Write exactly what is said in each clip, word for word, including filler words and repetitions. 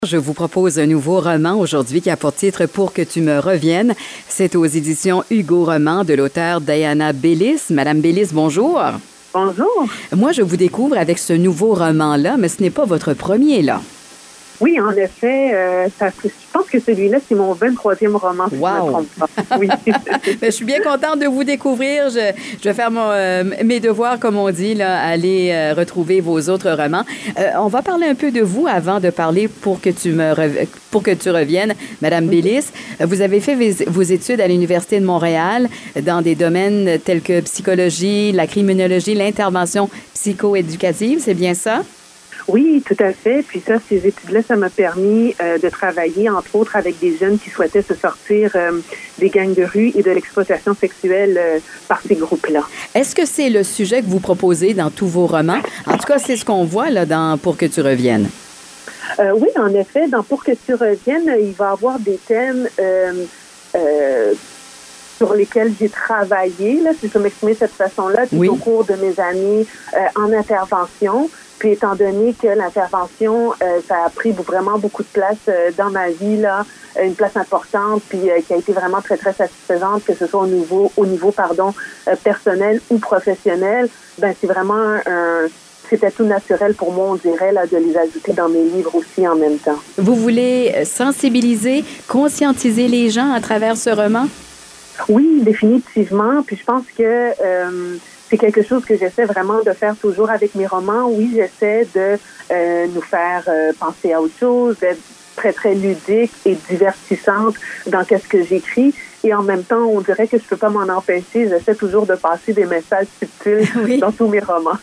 Je vous propose un nouveau roman aujourd'hui qui a pour titre « Pour que tu me reviennes ». C'est aux éditions Hugo Roman de l'auteure Diana Bellis. Madame Bellis, bonjour. Bonjour. Moi, je vous découvre avec ce nouveau roman-là, mais ce n'est pas votre premier, là. Oui, en effet, euh, ça, je pense que celui-là, c'est mon vingt-troisième roman, si wow. je ne me trompe pas. Oui. Je suis bien contente de vous découvrir. Je, je vais faire mon, euh, mes devoirs, comme on dit, là, aller euh, retrouver vos autres romans. Euh, on va parler un peu de vous avant de parler pour que tu me rev... pour que tu reviennes, Madame Bellis. Vous avez fait vos études à l'Université de Montréal dans des domaines tels que psychologie, la criminologie, l'intervention psychoéducative, c'est bien ça? Oui, tout à fait. Puis ça, ces études-là, ça m'a permis euh, de travailler, entre autres, avec des jeunes qui souhaitaient se sortir euh, des gangs de rue et de l'exploitation sexuelle euh, par ces groupes-là. Est-ce que c'est le sujet que vous proposez dans tous vos romans? En tout cas, c'est ce qu'on voit là dans Pour que tu reviennes. Euh, oui, en effet, dans Pour que tu reviennes, il va y avoir des thèmes euh, euh, sur lesquels j'ai travaillé, là, si je peux m'exprimer de cette façon-là, tout oui. au cours de mes années euh, en intervention. Puis étant donné que l'intervention, euh, ça a pris vraiment beaucoup de place euh, dans ma vie, là, une place importante, puis euh, qui a été vraiment très, très satisfaisante, que ce soit au niveau, au niveau pardon, euh, personnel ou professionnel, ben c'est vraiment un, un c'était tout naturel pour moi, on dirait, là, de les ajouter dans mes livres aussi en même temps. Vous voulez sensibiliser, conscientiser les gens à travers ce roman? Oui, définitivement. Puis je pense que euh, c'est quelque chose que j'essaie vraiment de faire toujours avec mes romans. Oui, j'essaie de euh, nous faire euh, penser à autre chose, d'être très, très ludique et divertissante dans qu'est-ce que j'écris. Et en même temps, on dirait que je peux pas m'en empêcher. J'essaie toujours de passer des messages subtils oui. dans tous mes romans.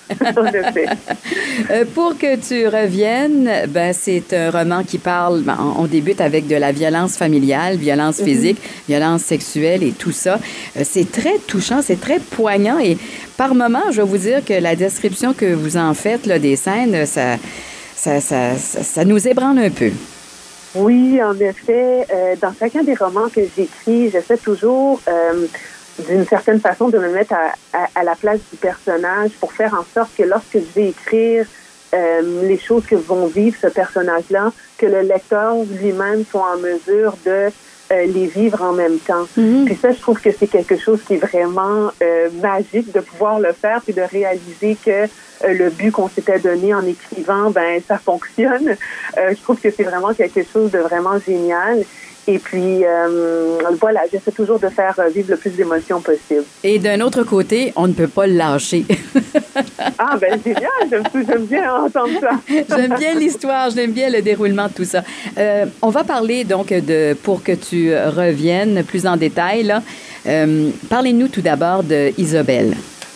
euh, pour que tu reviennes, ben c'est un roman qui parle, ben, on débute avec de la violence familiale, violence physique, mm-hmm. violence sexuelle et tout ça. Euh, c'est très touchant, c'est très poignant et par moments, je vais vous dire que la description que vous en faites là, des scènes, ça, ça, ça, ça, ça nous ébranle un peu. Oui, en effet, euh, dans chacun des romans que j'écris, j'essaie toujours, euh, d'une certaine façon, de me mettre à, à, à la place du personnage pour faire en sorte que lorsque je vais écrire euh, les choses que vont vivre ce personnage-là, que le lecteur lui-même soit en mesure de euh, les vivre en même temps. Mm-hmm. Puis ça, je trouve que c'est quelque chose qui est vraiment euh, magique de pouvoir le faire puis de réaliser que Euh, le but qu'on s'était donné en écrivant, ben ça fonctionne. Euh, je trouve que c'est vraiment quelque chose de vraiment génial. Et puis, euh, voilà, j'essaie toujours de faire vivre le plus d'émotions possible. Et d'un autre côté, on ne peut pas le lâcher. Ah, ben génial! J'aime, j'aime bien entendre ça. J'aime bien l'histoire, j'aime bien le déroulement de tout ça. Euh, on va parler donc de Pour que tu reviennes plus en détail. Là. Euh, parlez-nous tout d'abord de Isobel.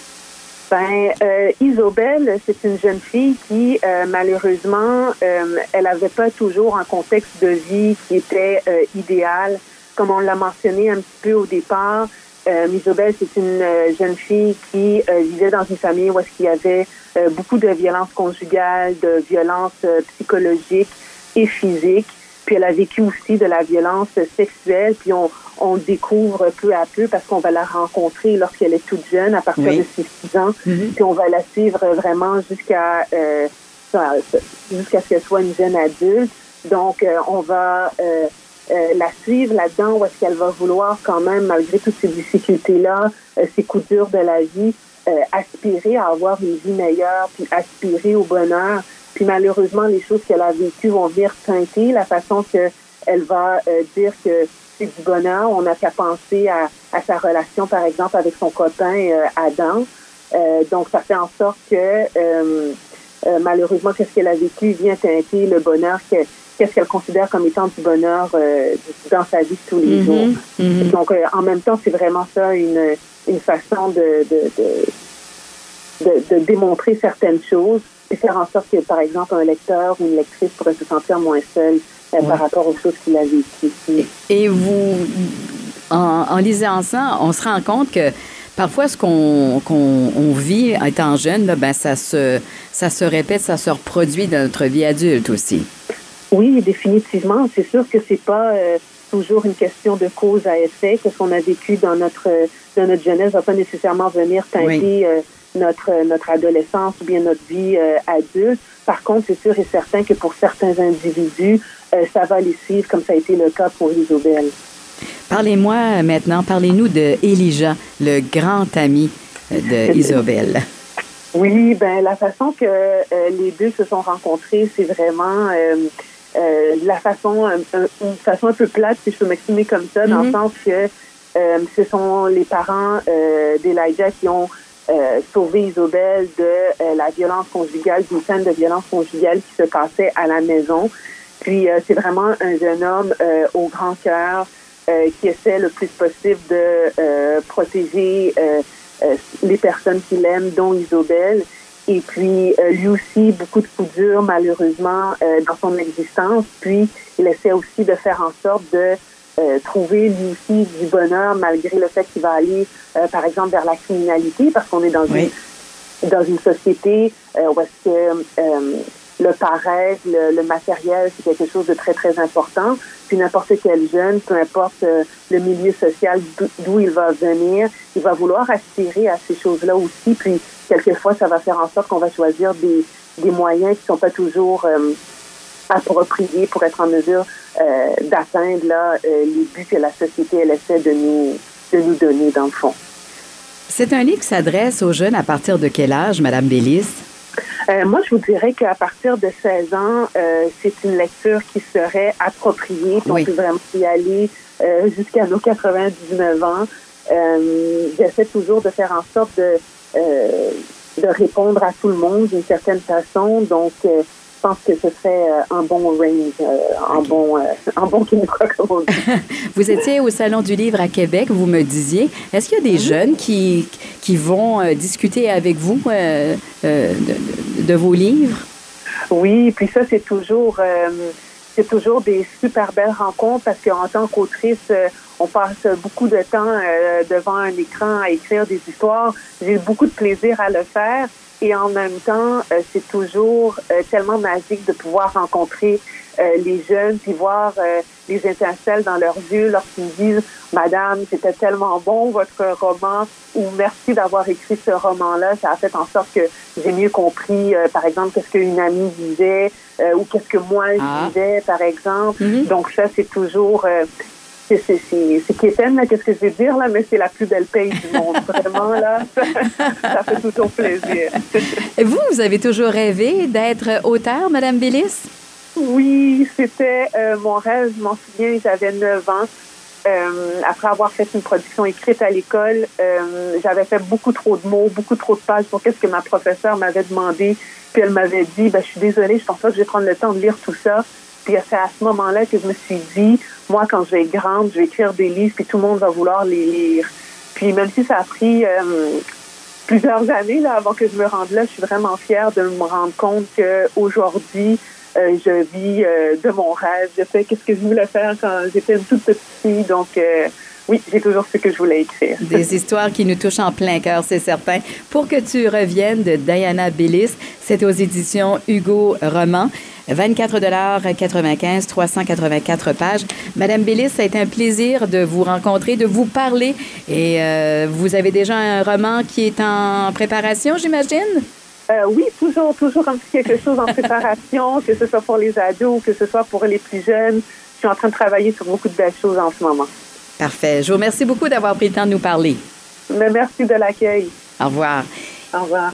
Ben, euh, Isobel, c'est une jeune fille qui, euh, malheureusement, euh, elle n'avait pas toujours un contexte de vie qui était euh, idéal. Comme on l'a mentionné un petit peu au départ, euh, Isobel, c'est une euh, jeune fille qui euh, vivait dans une famille où il y avait euh, beaucoup de violences conjugales, de violences euh, psychologiques et physiques. Puis elle a vécu aussi de la violence sexuelle, puis on, on découvre peu à peu parce qu'on va la rencontrer lorsqu'elle est toute jeune, à partir oui. de ses six ans, mm-hmm. puis on va la suivre vraiment jusqu'à euh, jusqu'à ce qu'elle soit une jeune adulte. Donc, euh, on va euh, euh, la suivre là-dedans où est-ce qu'elle va vouloir quand même, malgré toutes ces difficultés-là, euh, ces coups durs de la vie, euh, aspirer à avoir une vie meilleure, puis aspirer au bonheur. Puis malheureusement, les choses qu'elle a vécues vont venir teinter la façon qu'elle va euh, dire que c'est du bonheur. On n'a qu'à penser à, à sa relation, par exemple, avec son copain euh, Adam. Euh, donc, ça fait en sorte que euh, euh, malheureusement, qu'est-ce qu'elle a vécu vient teinter le bonheur, que, qu'est-ce qu'elle considère comme étant du bonheur euh, dans sa vie de tous les mm-hmm. jours. Mm-hmm. Donc, euh, en même temps, c'est vraiment ça, une, une façon de, de, de, de, de démontrer certaines choses et faire en sorte que, par exemple, un lecteur ou une lectrice pourrait se sentir moins seul euh, ouais. par rapport aux choses qu'il a vécues. Et vous, en, en lisant ça, on se rend compte que parfois, ce qu'on, qu'on on vit étant jeune, là, ben, ça se, ça se répète, ça se reproduit dans notre vie adulte aussi. Oui, définitivement. C'est sûr que c'est pas euh, toujours une question de cause à effet. Que ce qu'on a vécu dans notre, dans notre jeunesse ne va pas nécessairement venir teinter oui. euh, notre notre adolescence ou bien notre vie euh, adulte. Par contre, c'est sûr et certain que pour certains individus, euh, ça va les suivre, comme ça a été le cas pour Isobel. Parlez-moi maintenant, parlez-nous de Elijah, le grand ami de Isobel. Oui, ben la façon que euh, les deux se sont rencontrés, c'est vraiment euh, euh, la façon, euh, une façon un peu plate, si je peux m'exprimer comme ça, dans mm-hmm. le sens que euh, ce sont les parents euh, d'Elijah qui ont euh, sauvé Isobel de euh, la violence conjugale, d'une scène de violence conjugale qui se passait à la maison. Puis euh, c'est vraiment un jeune homme euh, au grand cœur euh, qui essaie le plus possible de euh, protéger euh, Euh, les personnes qu'il aime, dont Isobel. Et puis, euh, lui aussi, beaucoup de coups durs, malheureusement, euh, dans son existence. Puis, il essaie aussi de faire en sorte de euh, trouver, lui aussi, du bonheur, malgré le fait qu'il va aller, euh, par exemple, vers la criminalité, parce qu'on est dans, oui. une, dans une société euh, où est-ce que euh, le paraître, le, le matériel, c'est quelque chose de très, très important. Puis n'importe quel jeune, peu importe euh, le milieu social d'où il va venir, il va vouloir aspirer à ces choses-là aussi. Puis quelquefois, ça va faire en sorte qu'on va choisir des, des moyens qui ne sont pas toujours euh, appropriés pour être en mesure euh, d'atteindre là, euh, les buts que la société elle essaie de nous, de nous donner, dans le fond. C'est un livre qui s'adresse aux jeunes à partir de quel âge, Madame Bélis? Euh, moi, je vous dirais qu'à partir de seize ans, euh, c'est une lecture qui serait appropriée. Puis oui. On peut vraiment y aller euh, jusqu'à nos quatre-vingt-dix-neuf ans. Euh, j'essaie toujours de faire en sorte de, euh, de répondre à tout le monde d'une certaine façon. Donc, euh, je pense que ce serait euh, un bon range, euh, un, okay. bon, euh, un bon québécois, comme on dit. Vous étiez au Salon du Livre à Québec, vous me disiez. Est-ce qu'il y a des mm-hmm. jeunes qui, qui vont euh, discuter avec vous euh, euh, de, de vos livres? Oui, puis ça, c'est toujours, euh, c'est toujours des super belles rencontres parce qu'en tant qu'autrice, euh, on passe beaucoup de temps euh, devant un écran à écrire des histoires. J'ai beaucoup de plaisir à le faire. Et en même temps, euh, c'est toujours euh, tellement magique de pouvoir rencontrer euh, les jeunes puis voir euh, les étincelles dans leurs yeux lorsqu'ils me disent « Madame, c'était tellement bon votre roman » ou « Merci d'avoir écrit ce roman-là, ça a fait en sorte que j'ai mieux compris, euh, par exemple, qu'est-ce qu'une amie disait euh, ou qu'est-ce que moi ah. je disais, par exemple. Mm-hmm. » Donc ça, c'est toujours... Euh, C'est, c'est, c'est, c'est quétaine, là, qu'est-ce que je vais dire, là, mais c'est la plus belle paye du monde. Vraiment, là, ça, ça fait toujours plaisir. Et vous, vous avez toujours rêvé d'être auteure, Madame Bélis? Oui, c'était euh, mon rêve. Je m'en souviens, j'avais neuf ans. Euh, après avoir fait une production écrite à l'école, euh, j'avais fait beaucoup trop de mots, beaucoup trop de pages pour qu'est-ce que ma professeure m'avait demandé. Puis elle m'avait dit, ben, je suis désolée, je pense pas que je vais prendre le temps de lire tout ça. Puis c'est à ce moment-là que je me suis dit, moi, quand je vais être grande, je vais écrire des livres, puis tout le monde va vouloir les lire. Puis même si ça a pris euh, plusieurs années là, avant que je me rende là, je suis vraiment fière de me rendre compte qu'aujourd'hui, euh, je vis euh, de mon rêve. Je fais qu'est-ce que je voulais faire quand j'étais une toute petite fille. Donc, euh, oui, j'ai toujours ce que je voulais écrire. Des histoires qui nous touchent en plein cœur, c'est certain. Pour que tu reviennes de Diana Bélis, c'est aux éditions Hugo Roman. vingt-quatre dollars quatre-vingt-quinze, trois cent quatre-vingt-quatre pages. Madame Bélis, ça a été un plaisir de vous rencontrer, de vous parler. Et euh, vous avez déjà un roman qui est en préparation, j'imagine? Euh, oui, toujours, toujours un petit quelque chose en préparation, que ce soit pour les ados, que ce soit pour les plus jeunes. Je suis en train de travailler sur beaucoup de belles choses en ce moment. Parfait. Je vous remercie beaucoup d'avoir pris le temps de nous parler. Mais merci de l'accueil. Au revoir. Au revoir.